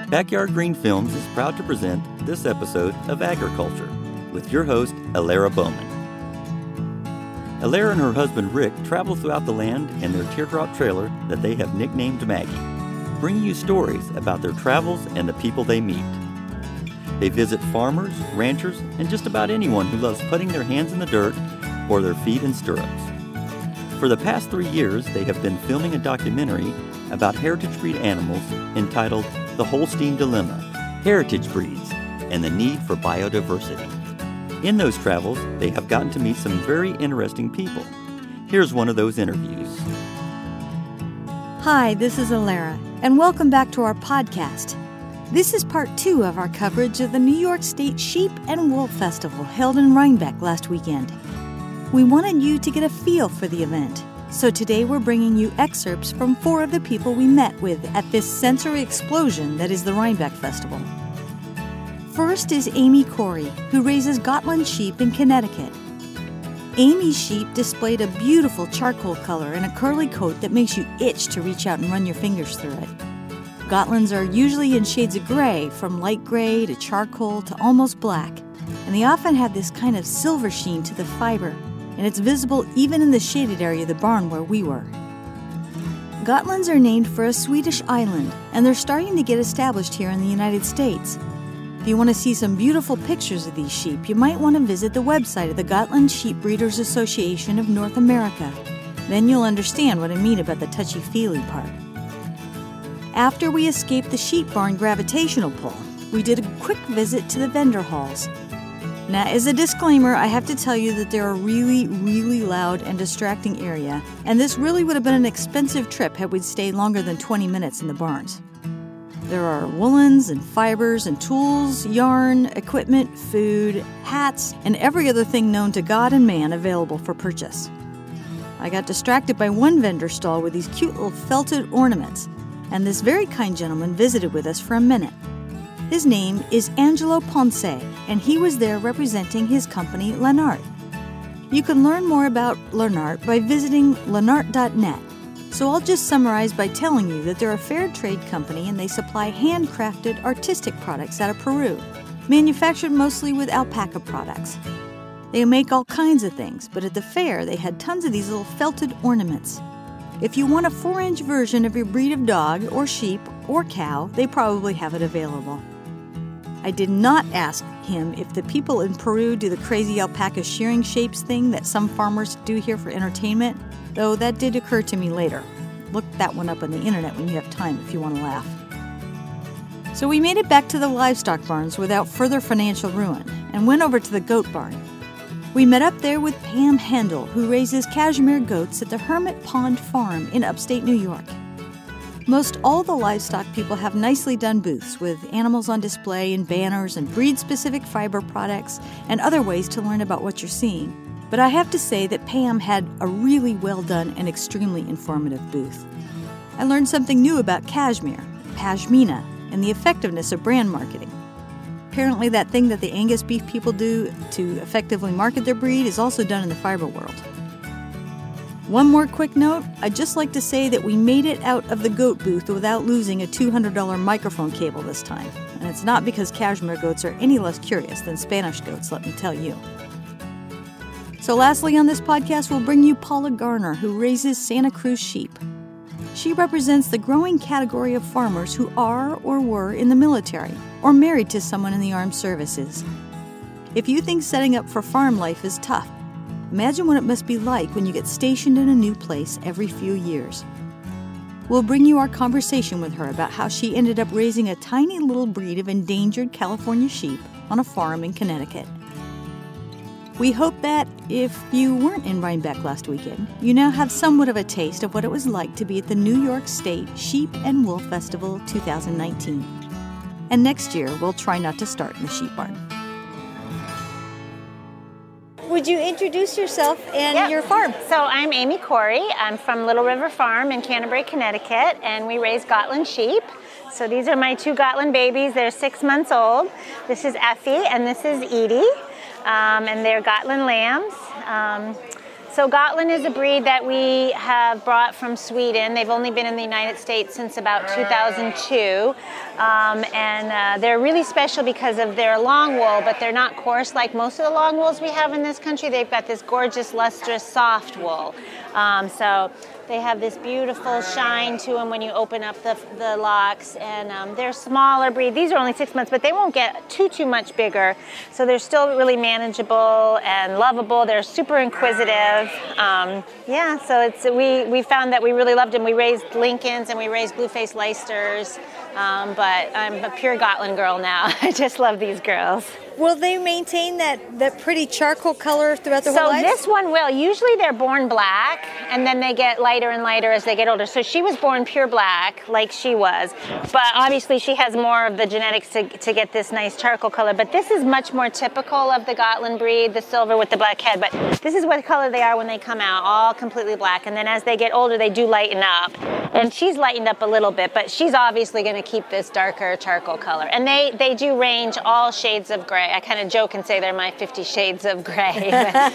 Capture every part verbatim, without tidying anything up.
Backyard Green Films is proud to present this episode of Agriculture with your host, Alara Bowman. Alara and her husband Rick travel throughout the land in their teardrop trailer that they have nicknamed Maggie, bringing you stories about their travels and the people they meet. They visit farmers, ranchers, and just about anyone who loves putting their hands in the dirt or their feet in stirrups. For the past three years, they have been filming a documentary about heritage breed animals entitled The Holstein Dilemma, Heritage Breeds, and the Need for Biodiversity. In those travels, they have gotten to meet some very interesting people. Here's one of those interviews. Hi, this is Alara, and welcome back to our podcast. This is part two of our coverage of the New York State Sheep and Wool Festival held in Rhinebeck last weekend. We wanted you to get a feel for the event, so today we're bringing you excerpts from four of the people we met with at this sensory explosion that is the Rhinebeck Festival. First is Amy Corey, who raises Gotland sheep in Connecticut. Amy's sheep displayed a beautiful charcoal color and a curly coat that makes you itch to reach out and run your fingers through it. Gotlands are usually in shades of gray, from light gray to charcoal to almost black, and they often have this kind of silver sheen to the fiber, and it's visible even in the shaded area of the barn where we were. Gotlands are named for a Swedish island, and they're starting to get established here in the United States. If you want to see some beautiful pictures of these sheep, you might want to visit the website of the Gotland Sheep Breeders Association of North America. Then you'll understand what I mean about the touchy-feely part. After we escaped the sheep barn gravitational pull, we did a quick visit to the vendor halls. Now, as a disclaimer, I have to tell you that they're a really, really loud and distracting area, and this really would have been an expensive trip had we stayed longer than twenty minutes in the barns. There are woolens and fibers and tools, yarn, equipment, food, hats, and every other thing known to God and man available for purchase. I got distracted by one vendor stall with these cute little felted ornaments, and this very kind gentleman visited with us for a minute. His name is Angelo Ponce, and he was there representing his company, Lenart. You can learn more about Lenart by visiting lenart dot net. So I'll just summarize by telling you that they're a fair trade company and they supply handcrafted artistic products out of Peru, manufactured mostly with alpaca products. They make all kinds of things, but at the fair they had tons of these little felted ornaments. If you want a four-inch version of your breed of dog or sheep or cow, they probably have it available. I did not ask him if the people in Peru do the crazy alpaca shearing shapes thing that some farmers do here for entertainment, though that did occur to me later. Look that one up on the internet when you have time if you want to laugh. So we made it back to the livestock barns without further financial ruin and went over to the goat barn. We met up there with Pam Hendel, who raises cashmere goats at the Hermit Pond Farm in upstate New York. Most all the livestock people have nicely done booths with animals on display and banners and breed-specific fiber products and other ways to learn about what you're seeing. But I have to say that Pam had a really well-done and extremely informative booth. I learned something new about cashmere, pashmina, and the effectiveness of brand marketing. Apparently that thing that the Angus beef people do to effectively market their breed is also done in the fiber world. One more quick note, I'd just like to say that we made it out of the goat booth without losing a two hundred dollars microphone cable this time. And it's not because cashmere goats are any less curious than Spanish goats, let me tell you. So lastly on this podcast, we'll bring you Paula Garner, who raises Santa Cruz sheep. She represents the growing category of farmers who are or were in the military or married to someone in the armed services. If you think setting up for farm life is tough, imagine what it must be like when you get stationed in a new place every few years. We'll bring you our conversation with her about how she ended up raising a tiny little breed of endangered California sheep on a farm in Connecticut. We hope that, if you weren't in Rhinebeck last weekend, you now have somewhat of a taste of what it was like to be at the New York State Sheep and Wool Festival two thousand nineteen. And next year, we'll try not to start in the sheep barn. Would you introduce yourself and yep. your farm? So I'm Amy Corey. I'm from Little River Farm in Canterbury, Connecticut, and we raise Gotland sheep. So these are my two Gotland babies. They're six months old. This is Effie and this is Edie, um, and they're Gotland lambs. Um, So Gotland is a breed that we have brought from Sweden. They've only been in the United States since about two thousand two. Um, and uh, they're really special because of their long wool, but they're not coarse like most of the long wools we have in this country. They've got this gorgeous, lustrous, soft wool. Um, so they have this beautiful shine to them when you open up the, the locks, and um, they're smaller breed. These are only six months, but they won't get too, too much bigger. So they're still really manageable and lovable. They're super inquisitive. Um, yeah, so it's we, we found that we really loved them. We raised Lincolns and we raised blue-faced Leicesters, um, but I'm a pure Gotland girl now. I just love these girls. Will they maintain that, that pretty charcoal color throughout their so whole life? So this one will. Usually they're born black, and then they get lighter and lighter as they get older. So she was born pure black, like she was. But obviously she has more of the genetics to, to get this nice charcoal color. But this is much more typical of the Gotland breed, the silver with the black head. But this is what color they are when they come out, all completely black. And then as they get older, they do lighten up. And she's lightened up a little bit, but she's obviously going to keep this darker charcoal color. And they, they do range all shades of gray. I kind of joke and say they're my fifty shades of gray.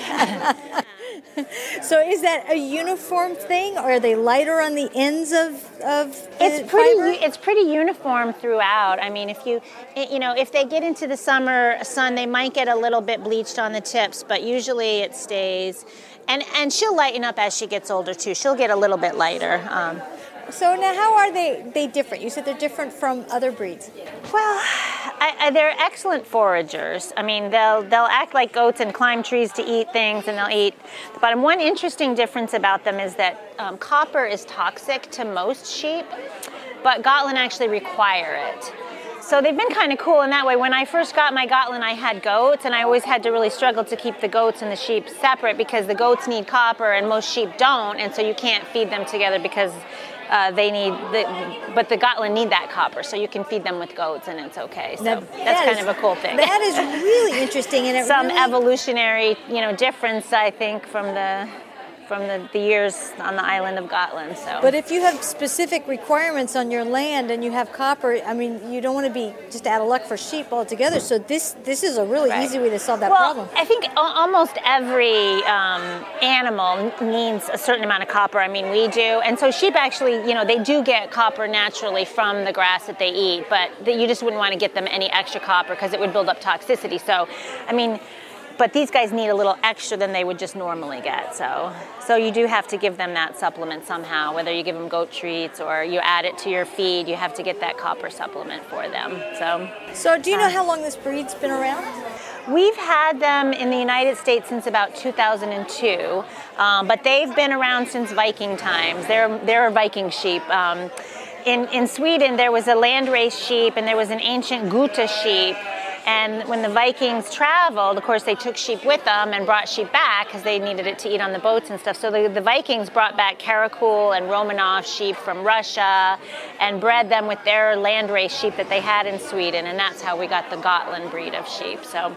So is that a uniform thing, or are they lighter on the ends of, of the it's pretty fiber? It's pretty uniform throughout. I mean, if you you know if they get into the summer sun, they might get a little bit bleached on the tips, but usually it stays. And and she'll lighten up as she gets older too. She'll get a little bit lighter. Um, So now, how are they, they different? You said they're different from other breeds. Well, I, I, they're excellent foragers. I mean, they'll they'll act like goats and climb trees to eat things, and they'll eat the bottom. One interesting difference about them is that um, copper is toxic to most sheep, but Gotland actually require it. So they've been kind of cool in that way. When I first got my Gotland, I had goats, and I always had to really struggle to keep the goats and the sheep separate because the goats need copper and most sheep don't, and so you can't feed them together because Uh, they need, the, but the Gotland need that copper, so you can feed them with goats and it's okay. So now, that's that kind is, of a cool thing. That is really interesting, and it some really... evolutionary, you know, difference I think from the from the, the years on the island of Gotland. So, but if you have specific requirements on your land and you have copper, I mean, you don't want to be just out of luck for sheep altogether. So this this is a really right. easy way to solve that well, problem. I think almost every um, animal needs a certain amount of copper. I mean, we do, and so sheep actually, you know, they do get copper naturally from the grass that they eat, but you just wouldn't want to get them any extra copper because it would build up toxicity. So, I mean. But these guys need a little extra than they would just normally get. So so you do have to give them that supplement somehow, whether you give them goat treats or you add it to your feed, you have to get that copper supplement for them. So, so do you know uh, how long this breed's been around? We've had them in the United States since about two thousand two, um, but they've been around since Viking times. They're, they're Viking sheep. Um, in, in Sweden, there was a landrace sheep and there was an ancient Gutta sheep. And when the Vikings traveled, of course, they took sheep with them and brought sheep back because they needed it to eat on the boats and stuff. So the, the Vikings brought back Karakul and Romanov sheep from Russia and bred them with their landrace sheep that they had in Sweden. And that's how we got the Gotland breed of sheep. So,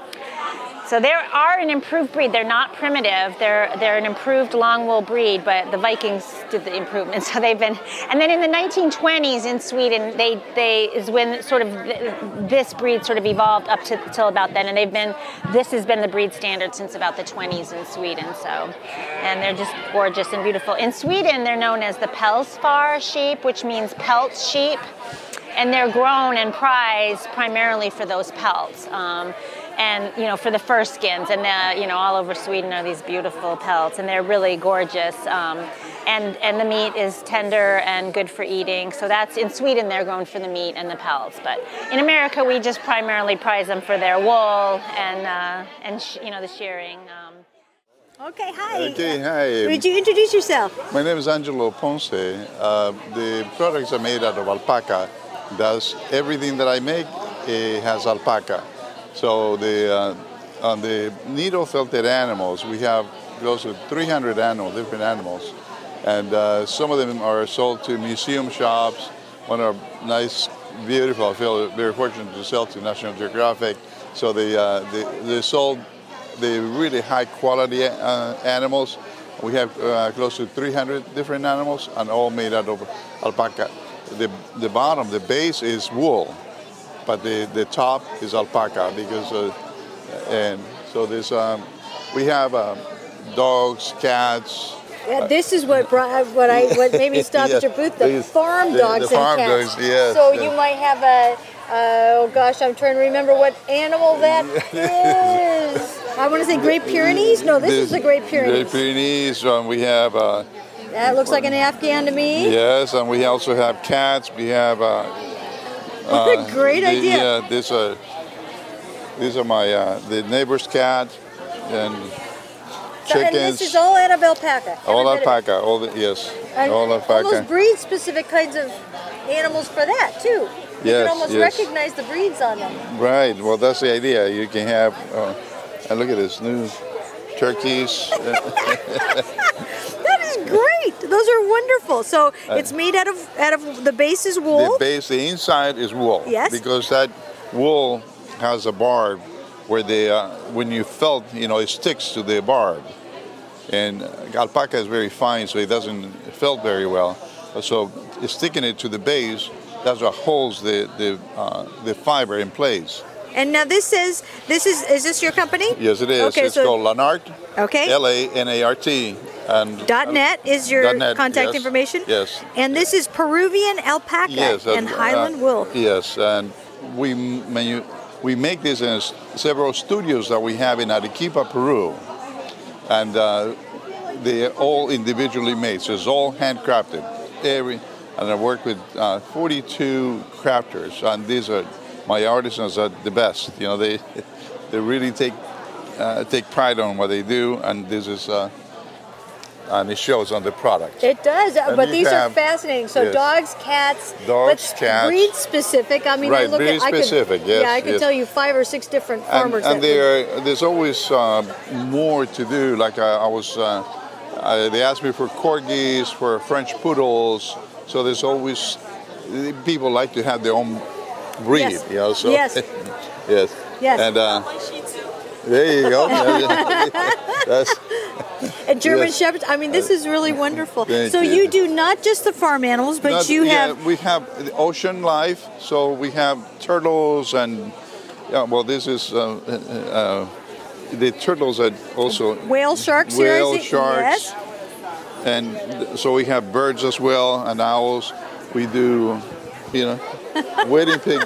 so they are an improved breed. They're not primitive. They're they're an improved long wool breed, but the Vikings did the improvement. So they've been, and then in the nineteen twenties in Sweden, they they is when sort of this breed sort of evolved up to till about then, and they've been this has been the breed standard since about the twenties in Sweden. So, and they're just gorgeous and beautiful. In Sweden, they're known as the Pälsfar sheep, which means pelt sheep, and they're grown and prized primarily for those pelts. Um, And, you know, for the fur skins, and, uh, you know, all over Sweden are these beautiful pelts, and they're really gorgeous. Um, and, and the meat is tender and good for eating. So that's, in Sweden, they're grown for the meat and the pelts. But in America, we just primarily prize them for their wool and, uh, and sh- you know, the shearing. Um. Okay, hi. Okay, hi. Would you introduce yourself? My name is Angelo Ponce. Uh, the products are made out of alpaca. Thus, everything that I make uh, has alpaca. So the, uh, on the needle-felted animals, we have close to three hundred animals, different animals. And uh, some of them are sold to museum shops. One are nice, beautiful. I feel very fortunate to sell to National Geographic. So they, uh, they, they sold the really high-quality uh, animals. We have uh, close to three hundred different animals, and all made out of alpaca. The, the bottom, the base is wool. But the, the top is alpaca because, uh, and so there's, um, we have uh, dogs, cats. Yeah, this is what brought, what I what made me stop Yeah, at your booth. The these- farm the- dogs the farm and cats. dogs, yes, So yes. you might have a. Uh, oh gosh, I'm trying to remember what animal that is. I want to say Great Pyrenees. No, this is the Great Great Pyrenees. Pyrenees. Um, we have. Uh, That looks like an Afghan to me. yes, and we also have cats. We have. Uh, What a great the- idea. Yeah, this uh, these are my uh, the neighbor's cat and So- chickens. and this is all out of alpaca. all every bit of it. alpaca. All the yes, And all alpaca. almost breed-specific kinds of animals for that too. You Yes, can almost yes. recognize the breeds on them. Right. Well, that's the idea. You can have. Uh, and look at this new turkeys. That is great. Those are wonderful. So it's made out of out of the base is wool. The base, the inside is wool. Yes. Because that wool has a barb where the uh, when you felt, you know, it sticks to the barb. And alpaca is very fine, so it doesn't felt very well. So sticking it to the base, that's what holds the the uh, the fiber in place. And now this is this is is this your company? Yes, it is. Okay, it's so called Lanart. okay. L A N A R T. And Dot net is your Dot net, contact yes, information. yes. And this is Peruvian alpaca Yes, and uh, Highland uh, wool. Yes, and we manu- we make this in s- several studios that we have in Arequipa, Peru, and uh, they're all individually made. So it's all handcrafted. Every and I work with uh, forty-two crafters, and these are my artisans are the best. You know, they they really take uh, take pride on what they do, and this is. Uh, and it shows on the product. It does, And but you these are have- fascinating. So yes. dogs, cats, Dogs, but cats. breed specific. I mean, I Right, look breed at I could, specific, yes, yeah, I could yes. tell you five or six different And, farmers. and that would- there, there's always uh, more to do. Like I, I was, uh, I, they asked me for corgis, for French poodles. So there's always people like to have their own breed. Yes. You know, so Yes. yes. Yes. And uh, there you go. That's, And German Yes. Shepherds. I mean, this is really wonderful. Thank so you. you do not just the farm animals, but Not- you yeah, have we have the ocean life, so we have turtles and yeah. Well, this is uh, uh, the turtles are also whale sharks here. I whale see. sharks, Yes. and th- so we have birds as well and owls. We do, you know, wedding pig.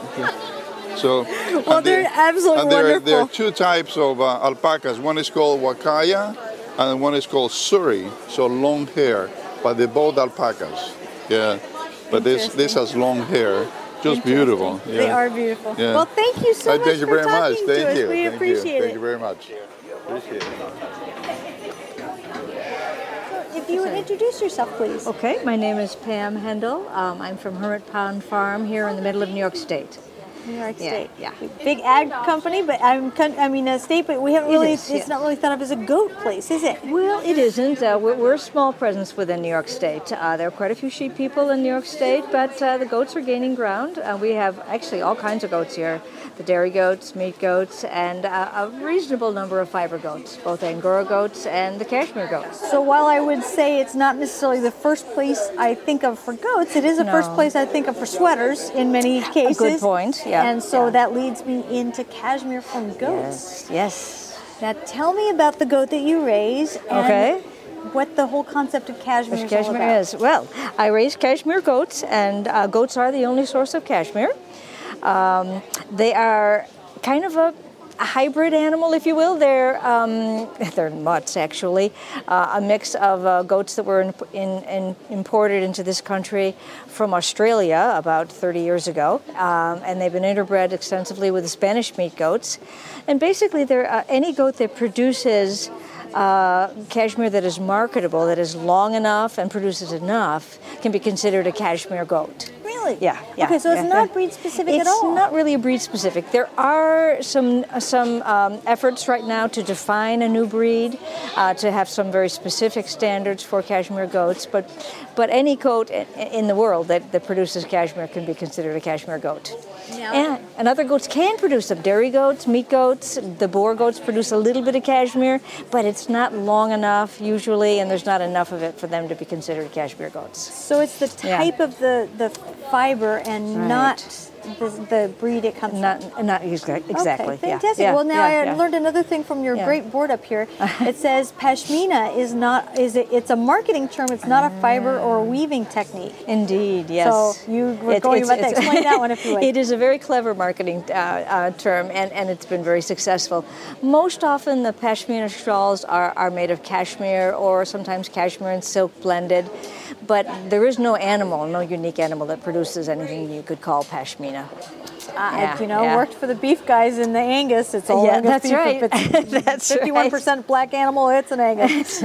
So Well, and they're absolutely and there, wonderful. there are two types of uh, alpacas. One is called wakaya, and one is called suri. So long hair, but they're both alpacas. Yeah, but this this has long hair, just beautiful. Yeah. They are beautiful. Yeah. Well, thank you so Uh, much thank you for very much. talking Thank to us. you. We Thank appreciate you. it. Thank you very much. Appreciate it. If you would introduce yourself, please. Okay, my name is Pam Hendel. Um, I'm from Hermit Pond Farm here in the middle of New York State. New York Yeah, State. yeah. Big ag company, but I'm con- I mean a state, but we haven't It really. is, It's yeah. not really thought of as a goat place, is it? Well, it isn't. Uh, we're, we're a small presence within New York State. Uh, there are quite a few sheep people in New York State, but uh, the goats are gaining ground. Uh, we have actually all kinds of goats here. The dairy goats, meat goats, and uh, a reasonable number of fiber goats, both Angora goats and the Kashmir goats. So while I would say it's not necessarily the first place I think of for goats, it is the first No. place I think of for sweaters in many cases. good point, yeah, And so yeah. that leads me into cashmere from goats. Yes, yes. Now tell me about the goat that you raise and Okay. what the whole concept of cashmere Which is all cashmere about. is? Well, I raise cashmere goats, and uh, goats are the only source of cashmere. Um, they are kind of a, a hybrid animal, if you will. They're um, they're mutts, actually, uh, a mix of uh, goats that were in, in, in imported into this country from Australia about thirty years ago, um, and they've been interbred extensively with the Spanish meat goats. And basically, they're uh, any goat that produces uh, cashmere that is marketable, that is long enough and produces enough, can be considered a cashmere goat. Really? Yeah, yeah. Okay, so it's yeah, not yeah. breed specific It's at all. not really a breed specific. There are some some um, efforts right now to define a new breed, uh, to have some very specific standards for cashmere goats. But but any goat in, in the world that, that produces cashmere can be considered a cashmere goat. Now- And, and other goats can produce them. Dairy goats, meat goats, the boar goats produce a little bit of cashmere, but it's not long enough usually, and there's not enough of it for them to be considered cashmere goats. So it's the Yeah. type of the, the fiber and Right. not the, the breed it comes Not, from? not exa- exactly. Okay, yeah, fantastic. yeah, well, now yeah, I yeah. learned another thing from your Yeah. great board up here. It says pashmina is not is it, it's a marketing term. It's not a fiber or a weaving technique. Indeed, yes. So you were It- going it's- about that. it's- Explain that one if you would. It is a very clever marketing uh, uh, term, and, and it's been very successful. Most often, the pashmina shawls are, are made of cashmere or sometimes cashmere and silk blended, but there is no animal, no unique animal that produces anything you could call pashmina. I, Yeah, you know, yeah. worked for the beef guys in the Angus. It's all Yeah, Angus that's beef. right. If it's That's fifty-one percent black animal, it's an Angus.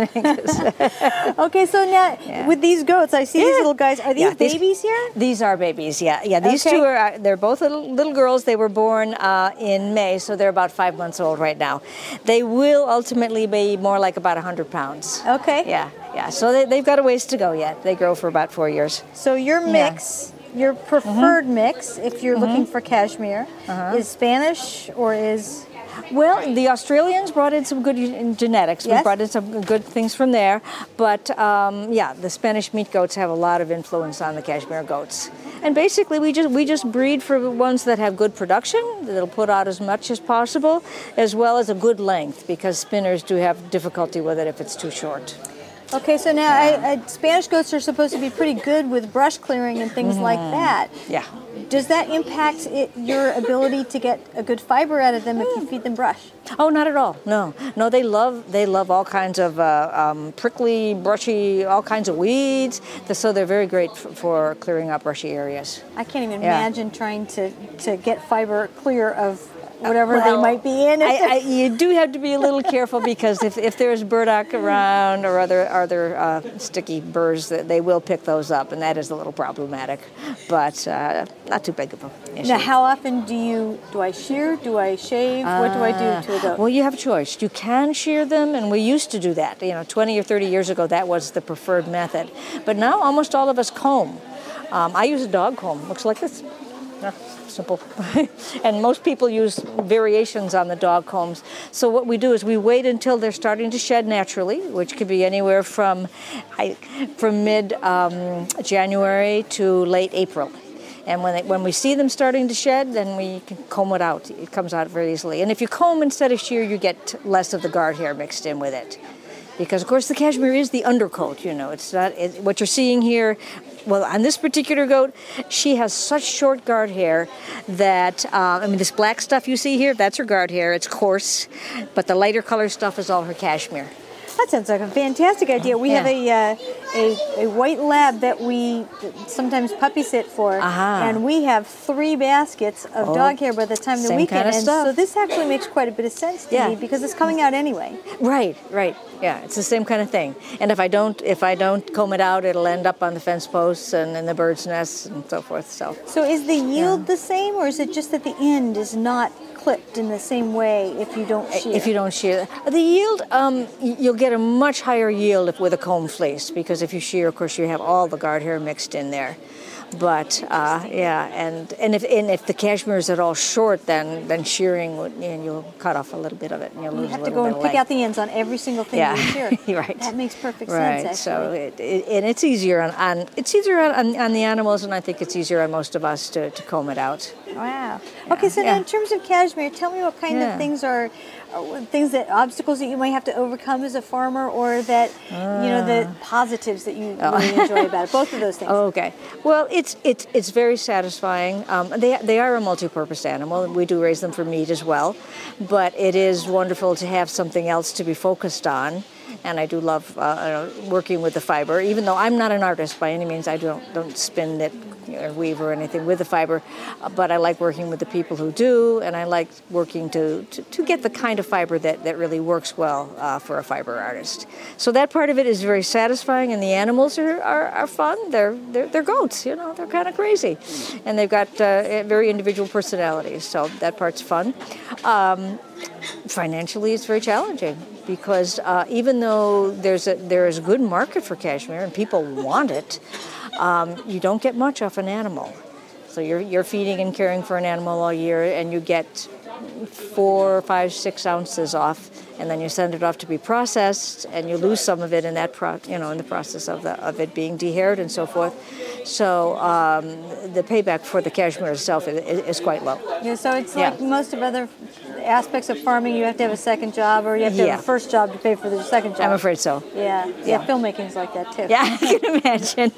Okay, so now Yeah. with these goats, I see these Yeah. little guys. Are these Yeah, these- babies here? These are babies, yeah. Yeah, these Okay. two are, uh, they're both little, little girls. They were born uh, in May, so they're about five months old right now. They will ultimately be more like about one hundred pounds. Okay. Yeah, yeah. So they, they've got a ways to go yet. They grow for about four years. So your mix, your preferred mix, if you're looking for cashmere, is Spanish or is Well, the Australians brought in some good in genetics. We Yes. brought in some good things from there. But um, yeah, the Spanish meat goats have a lot of influence on the cashmere goats. And basically, we just we just breed for the ones that have good production, that'll put out as much as possible, as well as a good length, because spinners do have difficulty with it if it's too short. Okay, so now I, I, Spanish goats are supposed to be pretty good with brush clearing and things like that. Yeah. Does that impact it, your ability to get a good fiber out of them if you feed them brush? Oh, not at all. No, no. They love they love all kinds of uh, um, prickly, brushy, all kinds of weeds. So they're very great f- for clearing up brushy areas. I can't even Yeah. imagine trying to, to get fiber clear of whatever they Well, might be in. I, I, you do have to be a little careful because if, if there's burdock around or other other uh, sticky burrs, that they will pick those up, and that is a little problematic. But uh, not too big of an issue. Now, how often do you, do I shear, do I shave, what do I do to a goat? Well, you have a choice. You can shear them, and we used to do that. You know, twenty or thirty years ago, that was the preferred method. But now almost all of us comb. Um, I use a dog comb. Looks like this. Yeah, simple. And most people use variations on the dog combs. So what we do is we wait until they're starting to shed naturally, which could be anywhere from, I, from mid um, January to late April. And when, they, when we see them starting to shed, then we can comb it out. It comes out very easily. And if you comb instead of shear, you get less of the guard hair mixed in with it. Because, of course, the cashmere is the undercoat, you know. It's not it, what you're seeing here. Well, on this particular goat, she has such short guard hair that, uh, I mean, this black stuff you see here, that's her guard hair. It's coarse, but the lighter color stuff is all her cashmere. That sounds like a fantastic idea. We Yeah. have a, uh, a a white lab that we sometimes puppy sit for, Uh-huh. and we have three baskets of Oh, dog hair by the time the same weekend kind of ends. stuff. So this actually makes quite a bit of sense to Yeah. me because it's coming out anyway. Right, right. Yeah, it's the same kind of thing. And if I don't, if I don't comb it out, it'll end up on the fence posts and in the birds' nests and so forth. So. So is the yield the same, or is it just that the end is not clipped in the same way if you don't shear? If you don't shear. The yield, um, y- you'll get a much higher yield if with a comb fleece, because if you shear, of course, you have all the guard hair mixed in there. But uh, yeah, and and if and if the cashmere is at all short, then then shearing would, and you'll cut off a little bit of it, and you'll You lose have a to little go bit and of pick length. out the ends on every single thing Yeah, you shear. right. That makes perfect Right. sense, So actually. it, it, and it's easier on, on it's easier on, on, on the animals, and I think it's easier on most of us to, to comb it out. Wow. Okay, so now Yeah. in terms of cashmere, tell me what kind Yeah. of things are, are things that obstacles that you might have to overcome as a farmer, or that you know the positives that you really enjoy about it. Both of those things. Oh, okay. Well, it's it's it's very satisfying. Um, they they are a multi-purpose animal. We do raise them for meat as well, but it is wonderful to have something else to be focused on. And I do love uh, working with the fiber, even though I'm not an artist by any means. I don't don't spin, knit, or weave or anything with the fiber, uh, but I like working with the people who do, and I like working to, to, to get the kind of fiber that, that really works well uh, for a fiber artist. So that part of it is very satisfying, and the animals are, are, are fun. They're, they're they're goats, you know. They're kind of crazy, and they've got uh, very individual personalities. So that part's fun. Um, financially, it's very challenging, because uh, even though there's a there is a good market for cashmere and people want it, um, you don't get much off an animal. So you're you're feeding and caring for an animal all year, and you get four, five, six ounces off, and then you send it off to be processed, and you lose some of it in that pro, you know, in the process of the of it being dehaired and so forth. So um, the payback for the cashmere itself is, is quite low. Yeah, so it's Yeah. like most of other aspects of farming, you have to have a second job, or you have to Yeah. have a first job to pay for the second job. I'm afraid so. Yeah, yeah, Yeah. filmmaking's like that too. Yeah, I can imagine.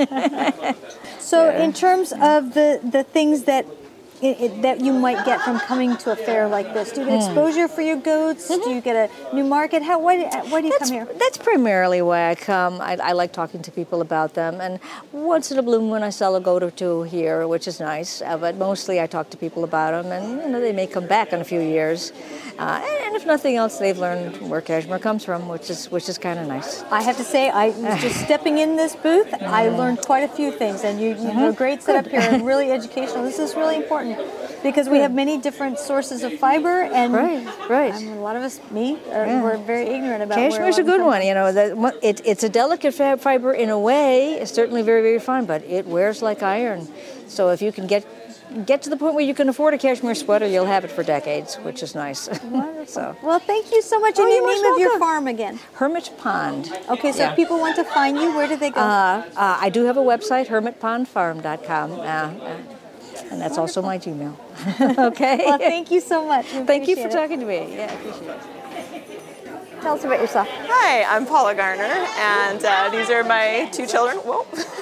So, in terms of the the things that i i that you might get from coming to a fair like this, do you get Hmm. exposure for your goats? Do you get a new market? How why, do- why do you That's, come here? that's primarily why I come. I, I like talking to people about them, and once in a blue moon I sell a goat or two here, which is nice. Uh, but mostly I talk to people about them, and you know they may come back in a few years. Uh, and, and if nothing else, they've learned where cashmere comes from, which is which is kind of nice. I have to say, I was just stepping in this booth, I learned quite a few things, and you, you have a great setup here and really educational. This is really important because we have many different sources of fiber, and Right, right. I mean, a lot of us, me, are, we're very ignorant about where Cashmere's a lot good comes one. You know, the, it, it's a delicate fab fiber in a way. It's certainly very, very fine, but it wears like iron. So if you can get get to the point where you can afford a cashmere sweater, you'll have it for decades, which is nice. So Well, thank you so much. Oh, And the you're most name of your welcome. farm again? Hermit Pond. Okay, so Yeah. if people want to find you, where do they go? Uh, uh, I do have a website, hermit pond farm dot com, uh, uh, and that's also my Gmail. Okay. Well, thank you so much. We Thank you for appreciate it. talking to me. Yeah, I appreciate it. Tell us about yourself. Hi, I'm Paula Garner, and uh, these are my two children, whoa,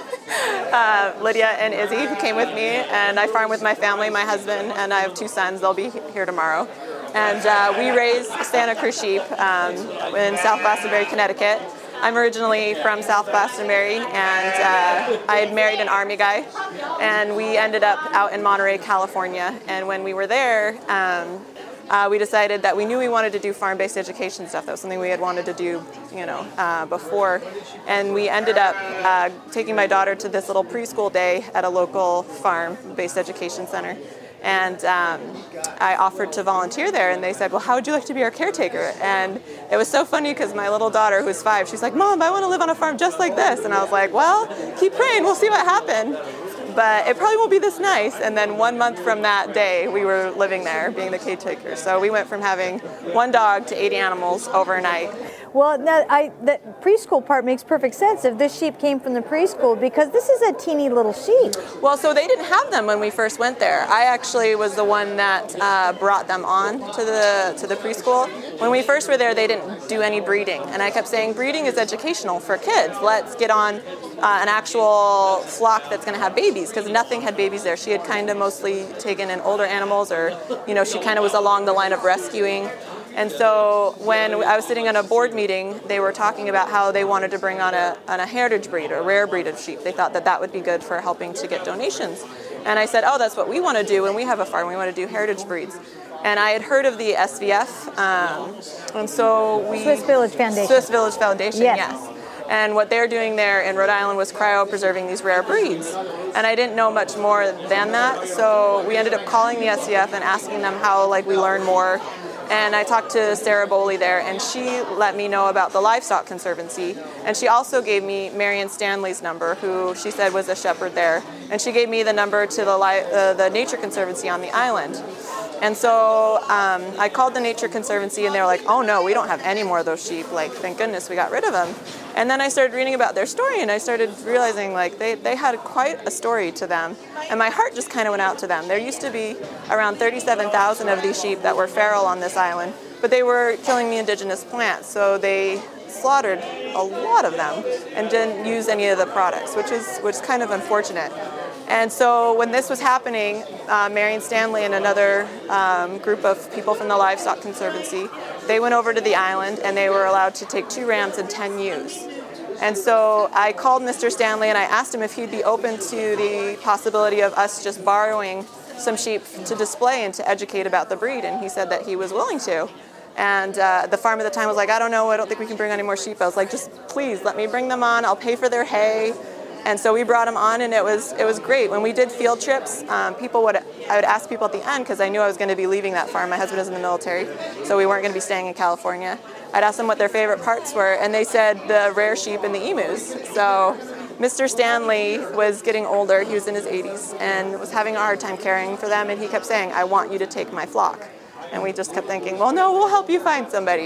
uh, Lydia and Izzy, who came with me, and I farm with my family, my husband, and I have two sons. They'll be here tomorrow. And uh, we raise Santa Cruz sheep um, in South Glastonbury, Connecticut. I'm originally from South Glastonbury, and uh, I had married an Army guy, and we ended up out in Monterey, California. And when we were there, um, Uh, we decided that we knew we wanted to do farm-based education stuff. That was something we had wanted to do, you know, uh, before. And we ended up uh, taking my daughter to this little preschool day at a local farm-based education center. And um, I offered to volunteer there, and they said, well, how would you like to be our caretaker? And it was so funny because my little daughter, who's five, she's like, Mom, I want to live on a farm just like this. And I was like, well, keep praying, we'll see what happens. But it probably won't be this nice. And then one month from that day, we were living there, being the caretaker. So we went from having one dog to eighty animals overnight. Well, now, I, the preschool part makes perfect sense if this sheep came from the preschool, because this is a teeny little sheep. Well, so they didn't have them when we first went there. I actually was the one that uh, brought them on to the to the preschool. When we first were there, they didn't do any breeding, and I kept saying breeding is educational for kids. Let's get on uh, an actual flock that's going to have babies, because nothing had babies there. She had kind of mostly taken in older animals, or you know, she kind of was along the line of rescuing. And so when I was sitting in a board meeting, they were talking about how they wanted to bring on a, on a heritage breed, or rare breed of sheep. They thought that that would be good for helping to get donations. And I said, oh, that's what we want to do when we have a farm. We want to do heritage breeds. And I had heard of the S V F, um, and so we... Swiss Village Foundation. Swiss Village Foundation, Yes. yes. And what they're doing there in Rhode Island was cryo-preserving these rare breeds. And I didn't know much more than that, so we ended up calling the S V F and asking them how like we learn more. And I talked to Sarah Boley there, and she let me know about the Livestock Conservancy. And she also gave me Marion Stanley's number, who she said was a shepherd there. And she gave me the number to the, li- uh, the Nature Conservancy on the island. And so um, I called the Nature Conservancy, and they were like, oh no, we don't have any more of those sheep. Like, thank goodness we got rid of them. And then I started reading about their story, and I started realizing like they, they had quite a story to them. And my heart just kind of went out to them. There used to be around thirty-seven thousand of these sheep that were feral on this island, but they were killing the indigenous plants. So they slaughtered a lot of them and didn't use any of the products, which is, which is kind of unfortunate. And so when this was happening, uh, Marion Stanley and another um, group of people from the Livestock Conservancy, they went over to the island, and they were allowed to take two rams and ten ewes. And so I called Mister Stanley, and I asked him if he'd be open to the possibility of us just borrowing some sheep to display and to educate about the breed. And he said that he was willing to. And uh, the farm at the time was like, I don't know, I don't think we can bring any more sheep. I was like, just please let me bring them on. I'll pay for their hay. And so we brought them on, and it was it was great. When we did field trips, um, people would I would ask people at the end, because I knew I was going to be leaving that farm. My husband is in the military, so we weren't going to be staying in California. I'd ask them what their favorite parts were, and they said the rare sheep and the emus. So Mister Stanley was getting older. He was in his eighties and was having a hard time caring for them, and he kept saying, I want you to take my flock. And we just kept thinking, well, no, we'll help you find somebody.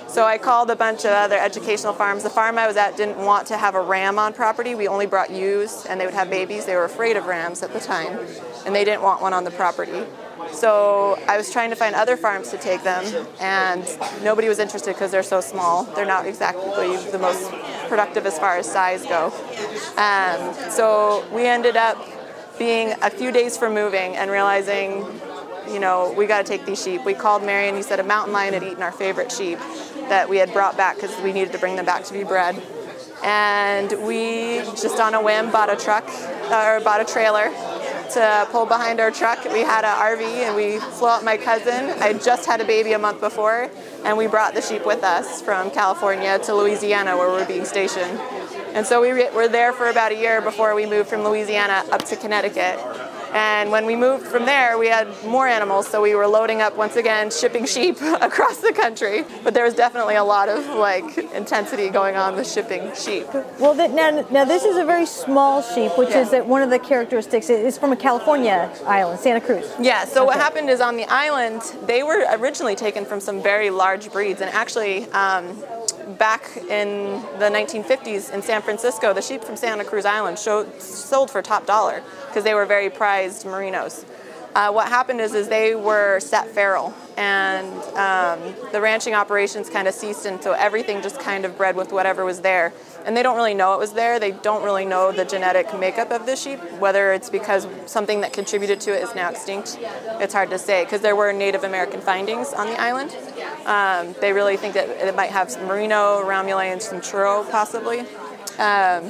So I called a bunch of other educational farms. The farm I was at didn't want to have a ram on property. We only brought ewes, and they would have babies. They were afraid of rams at the time, and they didn't want one on the property. So I was trying to find other farms to take them, and nobody was interested because they're so small. They're not exactly the most productive as far as size go. Um, so we ended up being a few days from moving and realizing, you know, we got to take these sheep. We called Marion. He said a mountain lion had eaten our favorite sheep that we had brought back because we needed to bring them back to be bred. And we just on a whim bought a truck, or bought a trailer to pull behind our truck. We had an R V and we flew out my cousin. I just had a baby a month before, and we brought the sheep with us from California to Louisiana where we were being stationed. And so we were there for about a year before we moved from Louisiana up to Connecticut. And when we moved from there, we had more animals, so we were loading up once again, shipping sheep across the country. But there was definitely a lot of like intensity going on with shipping sheep. Well, the, now, now this is a very small sheep, which Yeah. is that one of the characteristics. It's from a California island, Santa Cruz. Yeah, so what Okay. happened is on the island, they were originally taken from some very large breeds, and actually um, back in the nineteen fifties in San Francisco, the sheep from Santa Cruz Island showed, sold for top dollar because they were very prized merinos. Uh, what happened is, is they were set feral, and um, the ranching operations kind of ceased, and so everything just kind of bred with whatever was there. And they don't really know it was there. They don't really know the genetic makeup of the sheep, whether it's because something that contributed to it is now extinct. It's hard to say, because there were Native American findings on the island. Um, they really think that it might have some Merino, Romulan, and some Churro, possibly. Um,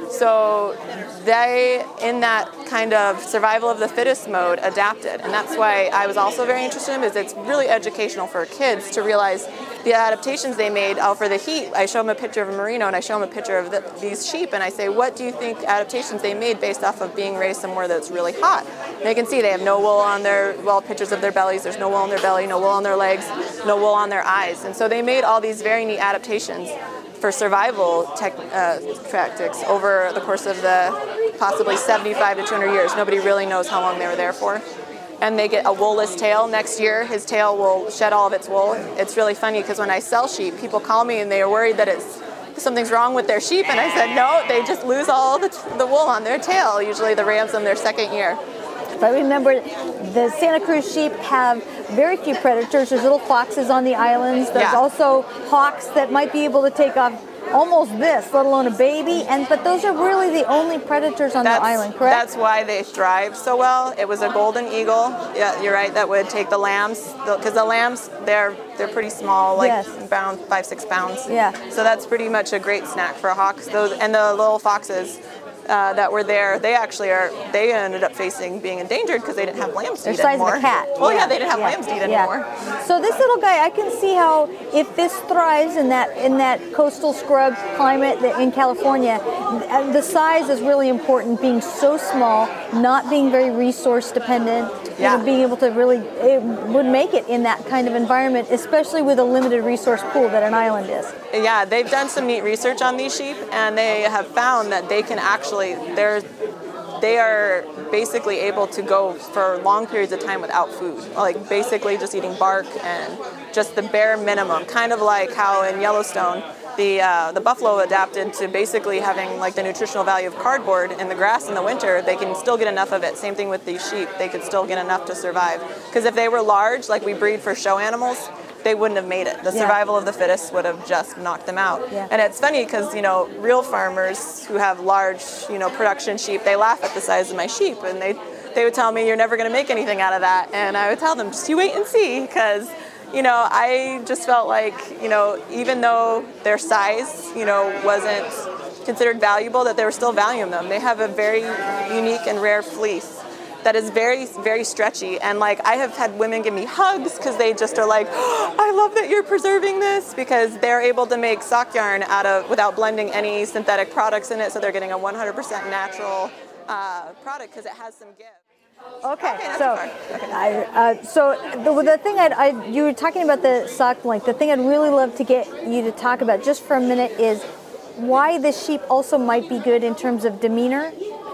so they, in that kind of survival of the fittest mode, adapted. And that's why I was also very interested in it, is it's really educational for kids to realize the adaptations they made. Oh, for the heat, I show them a picture of a Merino and I show them a picture of the, these sheep, and I say, what do you think adaptations they made based off of being raised somewhere that's really hot? And they can see they have no wool on their, well, pictures of their bellies, there's no wool on their belly, no wool on their legs, no wool on their eyes. And so they made all these very neat adaptations for survival tech, uh, tactics over the course of the possibly seventy-five to two hundred years. Nobody really knows how long they were there for. And they get a woolless tail. Next year, his tail will shed all of its wool. It's really funny because when I sell sheep, people call me and they are worried that it's something's wrong with their sheep. And I said, no, they just lose all the, the wool on their tail. Usually the rams in their second year. But remember, the Santa Cruz sheep have very few predators. There's little foxes on the islands. There's Yeah. also hawks that might be able to take off almost this, let alone a baby. And but those are really the only predators on That's, the island, correct? That's why they thrive so well. It was a golden eagle. Yeah, you're right. That would take the lambs, because the lambs they're they're pretty small, like Yes. bound five six pounds. Yeah. So that's pretty much a great snack for hawks. Those and the little foxes. Uh, that were there, they actually are. They ended up facing being endangered because they didn't have lambs to They're eat size anymore. of a cat. Well, yeah, they didn't have yeah. lambs to eat yeah. anymore. So this little guy, I can see how if this thrives in that in that coastal scrub climate that in California, the size is really important. Being so small, not being very resource dependent, Yeah. you know, being able to really, it would make it in that kind of environment, especially with a limited resource pool that an island is. Yeah, they've done some neat research on these sheep, and they have found that they can actually, they're, they are basically able to go for long periods of time without food, like basically just eating bark and just the bare minimum, kind of like how in Yellowstone, the uh, the buffalo adapted to basically having like the nutritional value of cardboard in the grass in the winter. They can still get enough of it. Same thing with these sheep. They could still get enough to survive. Because if they were large, like we breed for show animals, they wouldn't have made it. The Yeah. survival of the fittest would have just knocked them out. Yeah. And it's funny because, you know, real farmers who have large, you know, production sheep, they laugh at the size of my sheep, and they they would tell me, you're never going to make anything out of that. And I would tell them, just you wait and see, because, you know, I just felt like, you know, even though their size, you know, wasn't considered valuable, that they were still valuing them. They have a very unique and rare fleece that is very, very stretchy. And like, I have had women give me hugs because they just are like, oh, I love that you're preserving this, because they're able to make sock yarn out of, without blending any synthetic products in it. So they're getting a one hundred percent natural uh, product because it has some give. Okay, Okay, not so too far. I, uh, so the, the thing I'd, I you were talking about the sock length. The thing I'd really love to get you to talk about just for a minute is why the sheep also might be good in terms of demeanor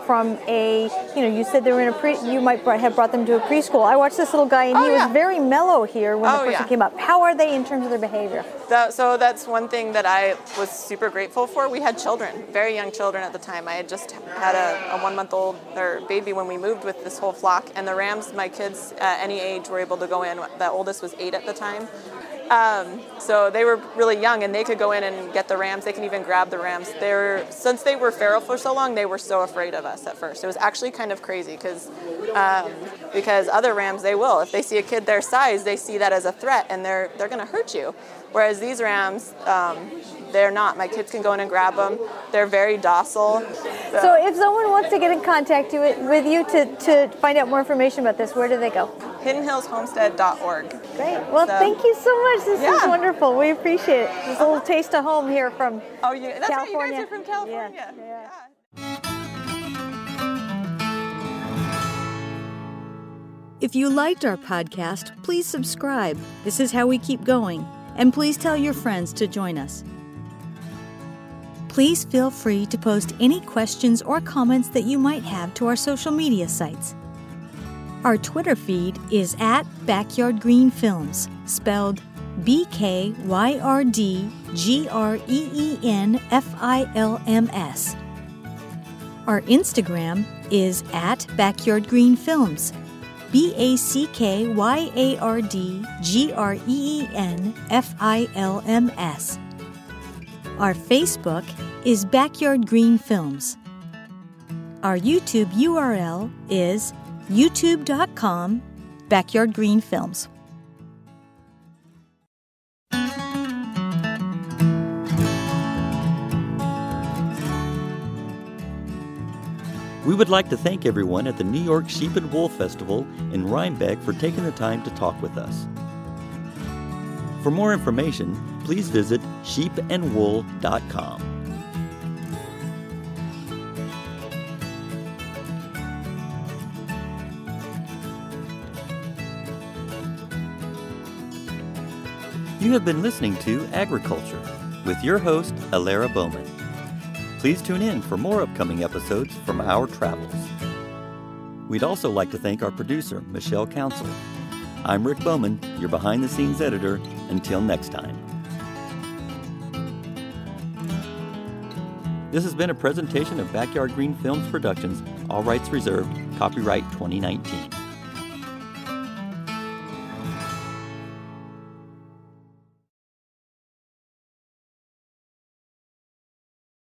from a, you know, you said they were in a pre, you might have brought them to a preschool. I watched this little guy and oh, he yeah. was very mellow here when oh, the person yeah. came up. How are they in terms of their behavior? That, so that's one thing that I was super grateful for. We had children, very young children at the time. I had just had a, a one-month-old or baby when we moved with this whole flock, and the rams, my kids at any age were able to go in. The oldest was eight at the time. Um, so they were really young, and they could go in and get the rams. They can even grab the rams. They were, since they were feral for so long, they were so afraid of us at first. It was actually kind of crazy because um, because other rams, they will. If they see a kid their size, they see that as a threat, and they're they're going to hurt you. Whereas these rams, um, they're not. My kids can go in and grab them. They're very docile. So, so if someone wants to get in contact with you to, to find out more information about this, where do they go? hidden hills homestead dot org. Great. Well, so, thank you so much. This yeah. is wonderful. We appreciate it. Just a little taste of home here from oh, yeah. That's California. Right. You guys are from California. Yeah. Yeah. Yeah. If you liked our podcast, please subscribe. This is how we keep going. And please tell your friends to join us. Please feel free to post any questions or comments that you might have to our social media sites. Our Twitter feed is at Backyard Green Films, spelled B K Y R D G R E E N F I L M S. Our Instagram is at Backyard Green Films, B A C K Y A R D G R E E N F I L M S. Our Facebook is Backyard Green Films. Our YouTube U R L is youtube dot com Backyard Green Films. We would like to thank everyone at the New York Sheep and Wool Festival in Rhinebeck for taking the time to talk with us. For more information, please visit sheep and wool dot com. You have been listening to Agriculture with your host, Alara Bowman. Please tune in for more upcoming episodes from our travels. We'd also like to thank our producer, Michelle Council. I'm Rick Bowman, your behind-the-scenes editor. Until next time. This has been a presentation of Backyard Green Films Productions, all rights reserved, copyright twenty nineteen.